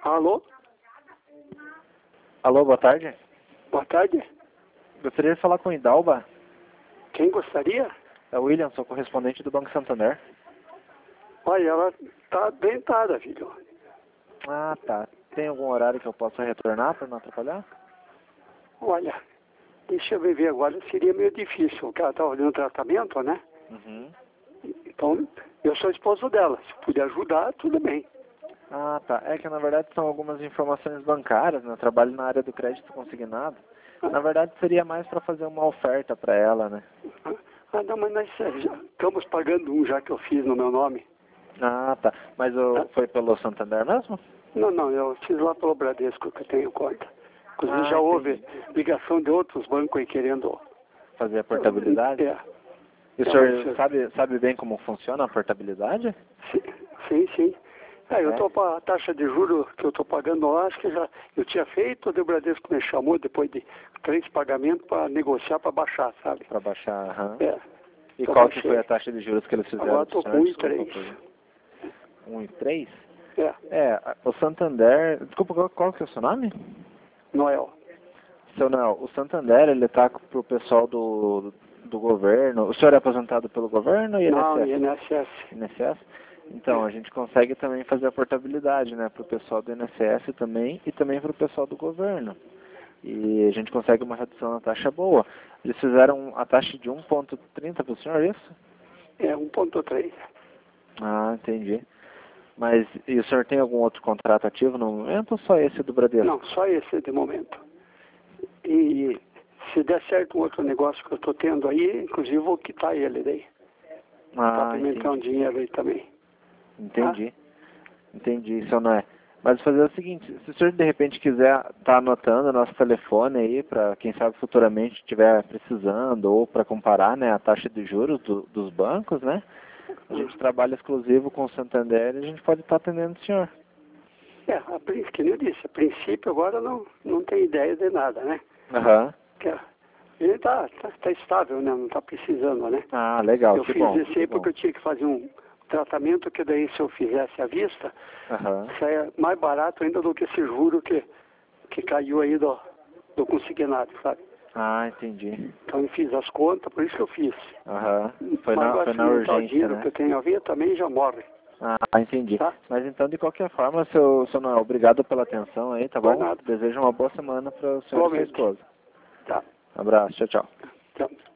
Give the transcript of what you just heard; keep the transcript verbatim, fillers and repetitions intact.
Alô? Alô, boa tarde. Boa tarde. Gostaria de falar com o Idalba. Quem gostaria? É o William, sou correspondente do Banco Santander. Olha, ela tá dentada, filho. Ah, tá. Tem algum horário que eu possa retornar para não atrapalhar? Olha, deixa eu ver agora, seria meio difícil, porque ela tá fazendo tratamento, né? Uhum. Então, eu sou esposo dela. Se puder ajudar, tudo bem. Ah, tá. É que na verdade são algumas informações bancárias, né? Eu trabalho na área do crédito consignado. Na verdade seria mais para fazer uma oferta para ela, né? Ah, não, mas nós eh, já estamos pagando um já que eu fiz no meu nome. Ah, tá. Mas o, foi pelo Santander mesmo? Não, não, eu fiz lá pelo Bradesco que eu tenho conta. Inclusive Ah, já houve entendi. ligação de outros bancos aí querendo... Fazer a portabilidade? É. E o É, senhor mas, sabe, sabe bem como funciona a portabilidade? sim, sim. sim. É, eu É? estou para a taxa de juros que eu estou pagando lá, acho que já eu tinha feito, o Bradesco me chamou depois de três pagamentos para negociar, para baixar, sabe? Para baixar, aham. É. E Então qual que baixei. foi a taxa de juros que eles fizeram? Agora estou com um e três. um e três? É, É, o Santander... Desculpa, qual, qual que é o seu nome? Noel. Seu Noel, o Santander, ele tá pro pessoal do, do governo. O senhor é aposentado pelo governo ou Não, I N S S? I N S S. I N S S? Então, É. a gente consegue também fazer a portabilidade, né, pro pessoal do I N S S também e também pro pessoal do governo. E a gente consegue uma redução na taxa boa. Eles fizeram a taxa de um vírgula trinta para o senhor, é isso? É, um ponto três. Ah, entendi. Mas, e o senhor tem algum outro contrato ativo no momento ou só esse do Bradesco? Não, só esse de momento. E, E, se der certo um outro negócio que eu estou tendo aí, inclusive vou quitar ele daí. Tá ah, para me entrar um entendi. dinheiro aí também. Entendi. Entendi, seu Noé. Mas fazer o seguinte, se o senhor de repente quiser estar tá anotando o nosso telefone aí, para quem sabe futuramente estiver precisando, ou para comparar, né, a taxa de juros do, dos bancos, né? A gente trabalha exclusivo com o Santander e a gente pode estar tá atendendo o senhor. É, a, prin- que nem eu disse, a princípio agora não, não tem ideia de nada, né? Aham. Que a- ele tá, tá, tá estável, né? Não tá precisando, né? Ah, legal, Eu que fiz bom. esse que aí bom. porque eu tinha que fazer um tratamento que daí se eu fizesse à vista, Aham. saia mais barato ainda do que esse juro que, que caiu aí do, do consignado, sabe? Ah, entendi. Então eu fiz as contas, por isso que eu fiz. Aham. Foi Mas na, agora foi se na não entrar o urgência, dinheiro né? que eu tenho a ver, também já morre, Ah, entendi. tá? Mas então, de qualquer forma, seu, seu Noel, obrigado pela atenção aí, tá Por bom? nada. Desejo uma boa semana para o senhor e sua Igualmente. esposa. Tá. Abraço, tchau, tchau. Tchau.